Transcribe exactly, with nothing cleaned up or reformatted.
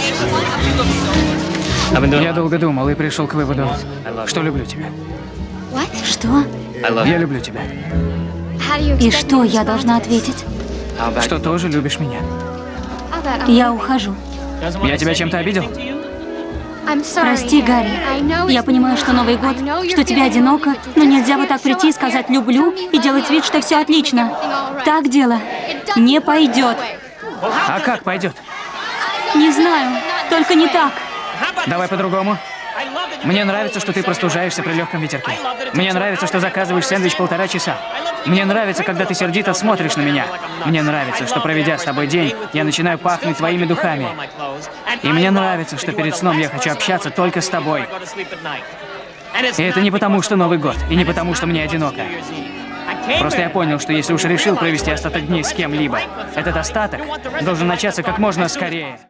Я долго думал и пришел к выводу, что люблю тебя. Что? Я люблю тебя. И что я должна ответить? Что тоже любишь меня. Я ухожу. Я тебя чем-то обидел? Прости, Гарри. Я понимаю, что Новый год, что тебе одиноко, но нельзя вот так прийти и сказать «люблю» и делать вид, что все отлично. Так дело не пойдет. А как пойдет? Не знаю, только не так. Давай по-другому. Мне нравится, что ты простужаешься при легком ветерке. Мне нравится, что заказываешь сэндвич полтора часа. Мне нравится, когда ты сердито смотришь на меня. Мне нравится, что, проведя с тобой день, я начинаю пахнуть твоими духами. И мне нравится, что перед сном я хочу общаться только с тобой. И это не потому, что Новый год, и не потому, что мне одиноко. Просто я понял, что если уж решил провести остаток дней с кем-либо, этот остаток должен начаться как можно скорее.